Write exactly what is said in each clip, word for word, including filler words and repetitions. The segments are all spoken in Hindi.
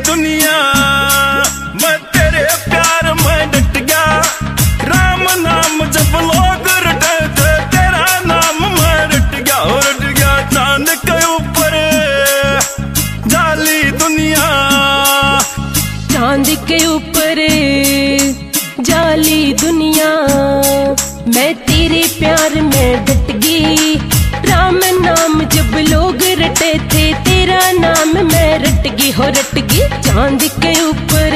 दुनिया मैं तेरे प्यार में डट गया। राम नाम जब लोग रटे थे तेरा नाम मैं रट गया और रट गया। चांद के ऊपर जाली दुनिया, चांद के ऊपर जाली दुनिया, मैं तेरे प्यार में डट गई। राम नाम जब लोग रटे थे तेरा नाम मैं रट गई हो रट गई चांद के ऊपर।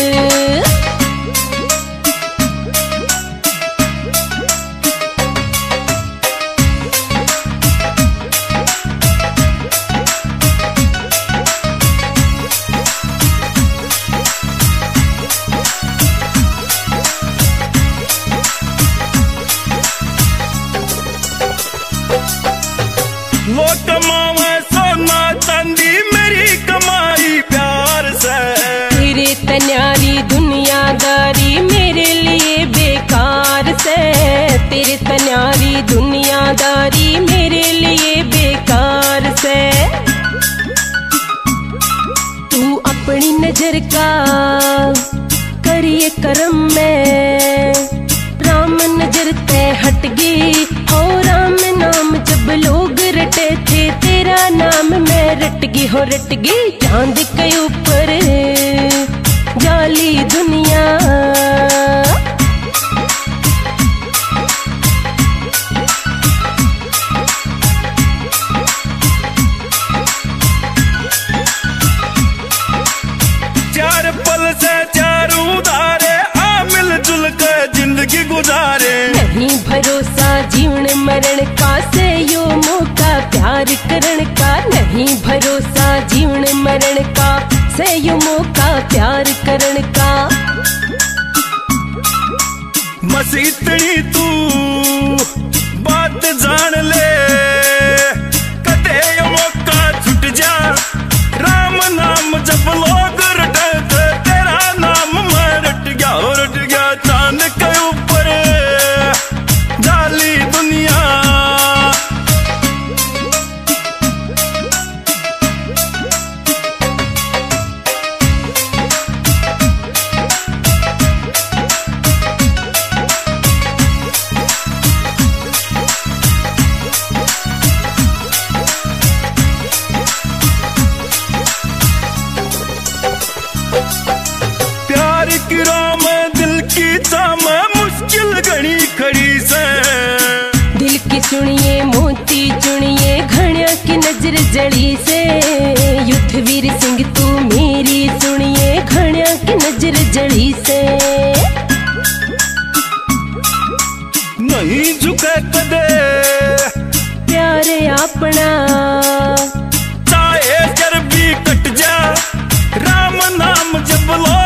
लोग कमावे सोना चांदी मेरी कमाई प्यार से। तेरे तन्यारी दुनियादारी मेरे लिए बेकार से। तेरे तन्यारी दुनियादारी मेरे लिए बेकार से। तू अपनी नजर का करिए करम में, राम नजर ते हट गई हो। राम नाम जब लोग रटे थे तेरा नाम मैं रट गई हो रट गई चांद के ऊपर जाली दुनिया। चार पल से चार उधारे आ मिलजुल के जिंदगी गुजारे। नहीं भरोसा जीवन मरण का से यो मौका प्यार करण का। नहीं भरोसा जीवन मरण का से यो मौका प्यार करण का। बस इतनी तू बात जान ले कदे ये मौका छूट जा। राम नाम जब लोग रटे थे तेरा नाम मैं रट गया और रट गया चांद के ऊपर जाली दुनिया। प्यार की राम दिल की चाम मुश्किल घड़ी खड़ी से। दिल की सुनिए मोती चुनिए घड़िया की नजर जड़ी से। युद्धवीर सिंह तू मेरी सुनिए घड़िया की नजर जड़ी से। नहीं झुके कदे प्यारे अपना चाहे जर भी कट जा। राम नाम जब लो